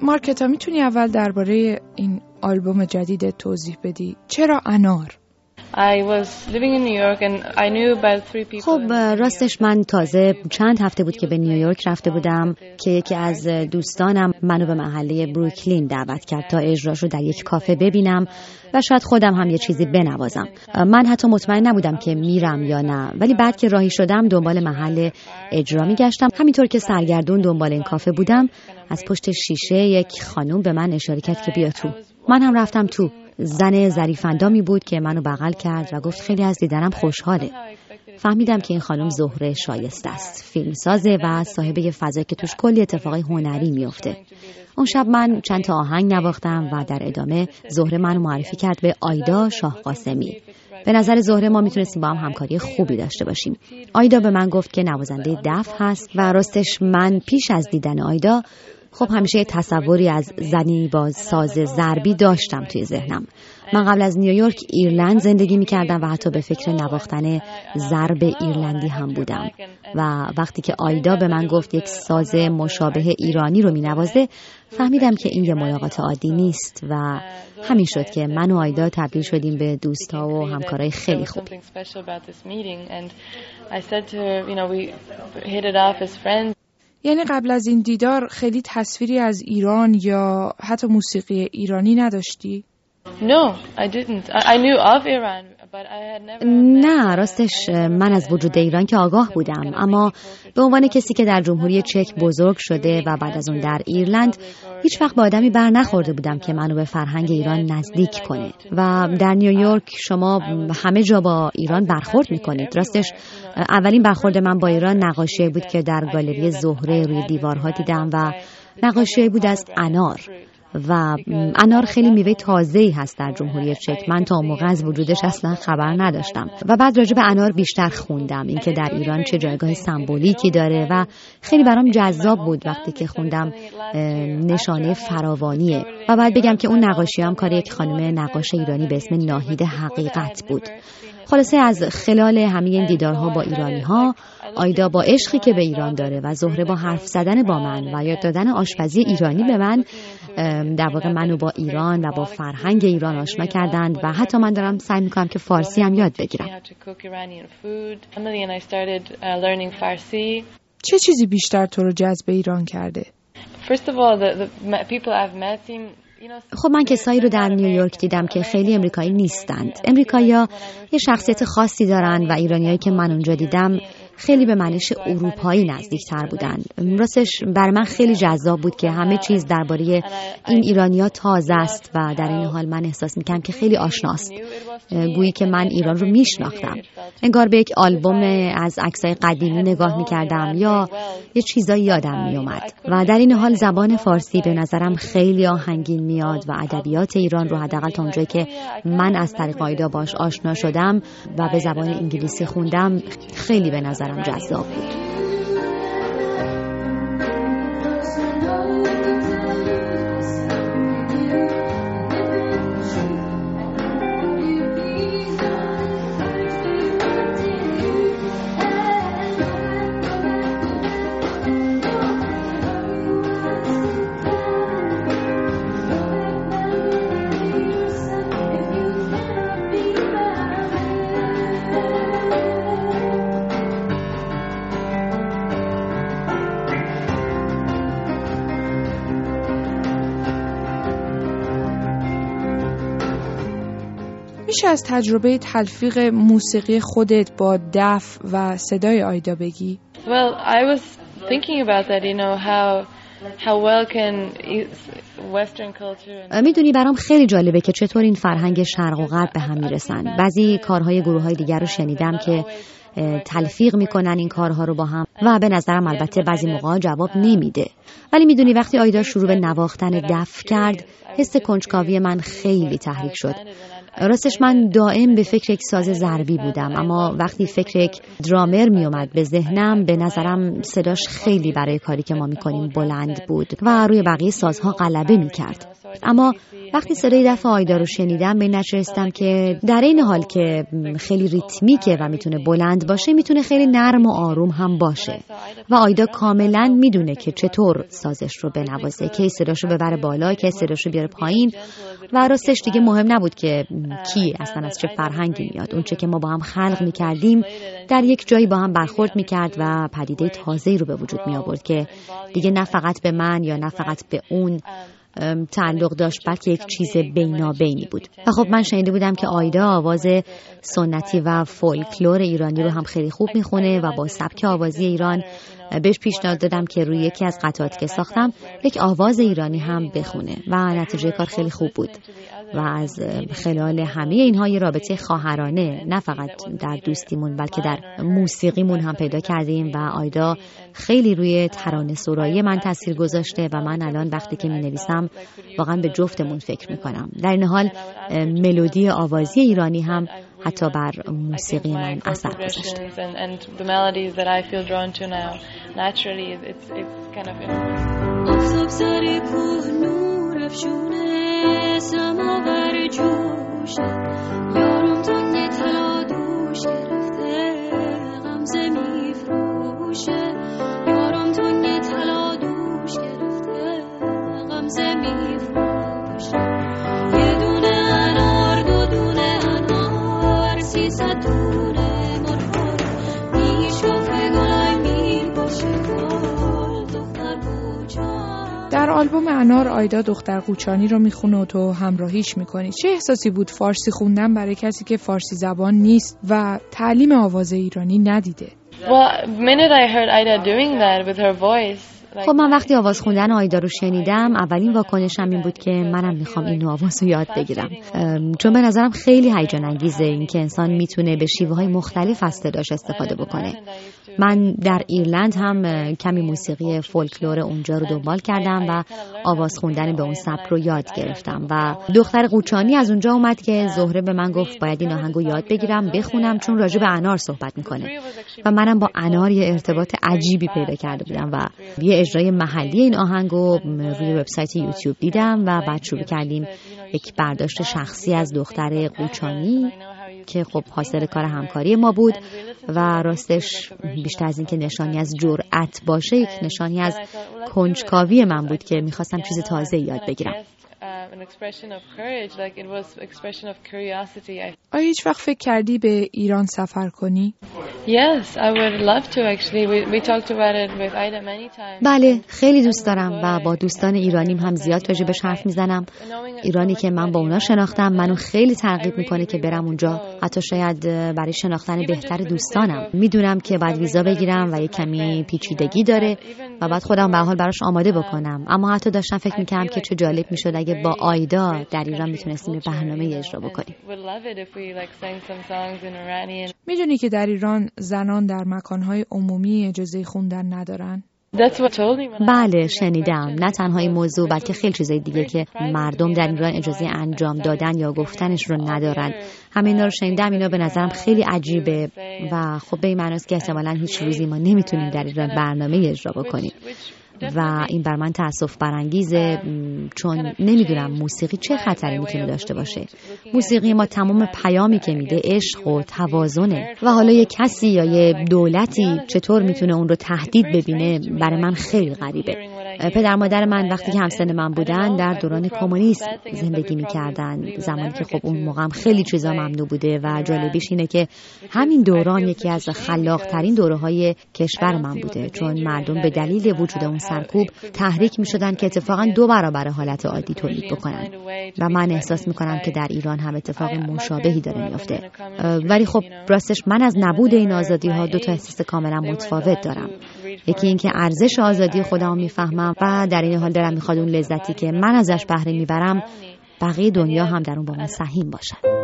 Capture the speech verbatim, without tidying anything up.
مارکتا میتونی اول درباره این آلبوم جدید توضیح بدی؟ چرا انار؟ خب راستش من تازه چند هفته بود که به نیویورک رفته بودم که یکی از دوستانم منو به محله بروکلین دعوت کرد تا اجراشو در یک کافه ببینم و شاید خودم هم یه چیزی بنوازم. من حتی مطمئن نبودم که میرم یا نه، ولی بعد که راهی شدم دنبال محل اجرا میگشتم. همینطور که سرگردون دنبال این کافه بودم از پشت شیشه یک خانم به من اشاره کرد که بیا تو. من هم رفتم تو. زن ظریف‌اندامی بود که منو بغل کرد و گفت خیلی از دیدنم خوشحاله. فهمیدم که این خانم زهره شایسته است، فیلمسازه و صاحب یه فضایی که توش کلی اتفاقای هنری میفته. اون شب من چند تا آهنگ نواختم و در ادامه زهره منو معرفی کرد به آیدا شاه قاسمی. به نظر زهره ما میتونستیم با هم همکاری خوبی داشته باشیم. آیدا به من گفت که نوازنده دف هست و راستش من پیش از دیدن آیدا خب همیشه تصوری از زنی با ساز ضربی داشتم توی ذهنم. من قبل از نیویورک ایرلند زندگی میکردم و حتی به فکر نواختن ضرب ایرلندی هم بودم و وقتی که آیدا به من گفت یک ساز مشابه ایرانی رو مینوازه فهمیدم که این یه ملاقات عادی نیست و همین شد که من و آیدا تبدیل شدیم به دوستا و همکارای خیلی خوب. یعنی قبل از این دیدار خیلی تصویری از ایران یا حتی موسیقی ایرانی نداشتی؟ No, I didn't. I knew of Iran, but I had never. نه راستش من از وجود ایران که آگاه بودم، اما به عنوان کسی که در جمهوری چک بزرگ شده و بعد از اون در ایرلند هیچ وقت با آدمی بر نخورده بودم که منو به فرهنگ ایران نزدیک کنه. و در نیویورک شما همه جا با ایران برخورد میکنید. راستش اولین برخورد من با ایران نقاشی بود که در گالری زهره روی دیوارها دیدم و نقاشی بود از انار. و انار خیلی میوه تازه‌ای هست در جمهوری چک. من تا اون موقع از وجودش اصلا خبر نداشتم و بعد راجع به انار بیشتر خوندم، اینکه در ایران چه جایگاه سمبولیکی داره و خیلی برام جذاب بود وقتی که خوندم نشانه فراوانیه. و بعد بگم که اون نقاشی هم کار یک خانم نقاش ایرانی به اسم ناهید حقیقت بود. خلاصه از خلال همه این دیدارها با ایرانی‌ها، آیدا با عشقی که به ایران داره و زهره با حرف زدن با من و یاد دادن آشپزی ایرانی به من، در واقع منو با ایران و با فرهنگ ایران آشنا کردند و حتی من دارم سعی میکنم که فارسی هم یاد بگیرم. چه چیزی بیشتر تو رو جذب ایران کرده؟ خب من کسایی رو در نیویورک دیدم که خیلی امریکایی نیستند. امریکایی‌ها یه شخصیت خاصی دارن و ایرانیایی که من اونجا دیدم خیلی به معنیش اروپایی نزدیکتر بودن. راستش بر من خیلی جذاب بود که همه چیز درباره این ایرانی‌ها تازه است و در این حال من احساس می‌کردم که خیلی آشناست. گویی که من ایران رو میشناختم. انگار به یک آلبوم از عکسای قدیمی نگاه می‌کردم یا یه چیزایی یادم میومد. و در این حال زبان فارسی به نظرم خیلی آهنگین میاد و ادبیات ایران رو حداقل تا اونجایی که من از طریق آیدا باش آشنا شدم و به زبان انگلیسی خوندم خیلی به نظرم جذاب بود. میشه از تجربه تلفیق موسیقی خودت با دف و صدای آیدا بگی؟ Well, I was thinking about that, you know, how how well can Western culture. میدونی برام خیلی جالبه که چطور این فرهنگ شرق و غرب به هم میرسن. بعضی کارهای گروه‌های دیگر رو شنیدم که تلفیق میکنن این کارها رو با هم و به نظرم البته بعضی موقع جواب نمیده. ولی میدونی وقتی آیدا شروع به نواختن دف کرد حس کنجکاوی من خیلی تحریک شد. راستش من دائم به فکر یک ساز ضربی بودم، اما وقتی فکر یک درامر می اومد به ذهنم به نظرم صداش خیلی برای کاری که ما میکنیم بلند بود و روی بقیه سازها غلبه میکرد. اما وقتی صدای دف آیدا رو شنیدم به نتیجه رسیدم که در این حال که خیلی ریتمیکه و میتونه بلند باشه، میتونه خیلی نرم و آروم هم باشه و آیدا کاملا میدونه که چطور سازش رو بنوازه، کی صداشو ببره بالا، کی صداشو بیاره پایین و راستش دیگه مهم نبود که کی اصلا از چه فرهنگی میاد. اون چه که ما با هم خلق میکردیم در یک جایی با هم برخورد میکرد و پدیده تازه‌ای رو به وجود می آورد که دیگه نه فقط به من یا نه فقط به اون تعلق داشت، بلکه یک چیز بینابینی بود. و خب من شنیده بودم که آیدا آواز سنتی و فولکلور ایرانی رو هم خیلی خوب میخونه و با سبک آوازی ایران بهش پیشنهاد دادم که روی یکی از قطعاتی که ساختم یک آواز ایرانی هم بخونه و نتیجه کار خیلی خوب بود و از خلال همه اینها یه رابطه خواهرانه نه فقط در دوستیمون بلکه در موسیقیمون هم پیدا کردیم و آیدا خیلی روی ترانه سرایی من تاثیر گذاشته و من الان وقتی که می‌نویسم واقعا به جفتمون فکر می‌کنم. در این حال ملودی آوازی ایرانی هم حتی بر موسیقی من اثر گذاشته. آفتاب سر کوه نور افشونه، سماور جوشه، یارم تنگ طلا دوش گرفته، غمزه میفروشه، یارم تنگ طلا دوش گرفته، غمزه میفروشه. یه دونه انار، دو دونه انار، سیصد دونه مرغ، میشوفه گلای میباشه گل، دختر قوچان. در آلبوم انار آیدا دختر قوچانی رو میخونه و تو همراهیش میکنی. چه احساسی بود فارسی خوندن برای کسی که فارسی زبان نیست و تعلیم آواز ایرانی ندیده؟ Well, minute I heard Aida doing that with her voice. خب من وقتی آواز خوندن آیدا رو شنیدم اولین واکنشم این بود که منم میخوام این آواز رو یاد بگیرم، چون به نظرم خیلی هیجان انگیزه این که انسان میتونه به شیوه های مختلف از صداش استفاده بکنه. من در ایرلند هم کمی موسیقی فولکلور اونجا رو دنبال کردم و آواز خوندن به اون سبک رو یاد گرفتم و دختر قوچانی از اونجا اومد که زهره به من گفت باید این آهنگو یاد بگیرم بخونم چون راجع به انار صحبت میکنه و منم با انار یه ارتباط عجیبی پیدا کرده بودم و یه اجرای محلی این آهنگو روی وبسایت یوتیوب دیدم و بعد شروع کردیم یک برداشت شخصی از دختر قوچانی که خب حاصل کار همکاری ما بود و راستش بیشتر از این که نشانی از جرأت باشه یک نشانی از کنجکاوی من بود که میخواستم چیز تازه یاد بگیرم. آیا هیچ وقت فکر کردی به ایران سفر کنی؟ Yes, I would love to actually. We we talked about it with Aida many times. بله خیلی دوست دارم و با دوستان ایرانیم هم زیاد راجعش حرف میزنم. ایرانی که من با اونا شناختم منو خیلی ترغیب میکنه که برم اونجا، حتی شاید برای شناختن بهتر دوستانم. میدونم که باید ویزا بگیرم و یک کمی پیچیدگی داره و بعد خودم به هر حال براش آماده بکنم، اما حتی داشتم فکر میکردم که چه جالب میشد اگه با آیدا در ایران میتونستیم برنامه اجرا بکنیم. میدونی که در ایران زنان در مکانهای عمومی اجازه خوندن ندارن؟ بله شنیدم، نه تنها این موضوع بلکه خیلی چیزای دیگه که مردم در ایران اجازه انجام دادن یا گفتنش رو ندارن. همه اینا رو شنیدم، اینا به نظرم خیلی عجیبه و خب به این معناست که احتمالاً هیچ روزی ما نمیتونیم در ایران برنامه اجرا بکنیم و این بر من تأسف برانگیزه، چون نمیدونم موسیقی چه خطری میتونه داشته باشه. موسیقی ما تمام پیامی که میده عشق و توازنه و حالا یه کسی یا یه دولتی چطور میتونه اون رو تهدید ببینه برای من خیلی غریبه. پدر مادر من وقتی که همسن من بودن در دوران کمونیسم زندگی میکردن، زمانی که خب اون موقع هم خیلی چیزا ممنوع بوده و جالبیش اینه که همین دوران یکی از خلاق ترین دوره‌های کشور من بوده، چون مردم به دلیل وجود اون سرکوب تحریک میشدن که اتفاقا دو برابر حالت عادی تولید بکنن و من احساس میکنم که در ایران هم اتفاق مشابهی داره میفته. ولی خب راستش من از نبود این آزادی ها دو تا احساس کاملا متفاوت دارم. یکی این که ارزش آزادی خودم میفهمم و در این حال دلم میخواد اون لذتی که من ازش بهره میبرم بقیه دنیا هم در اون با من سهیم باشن.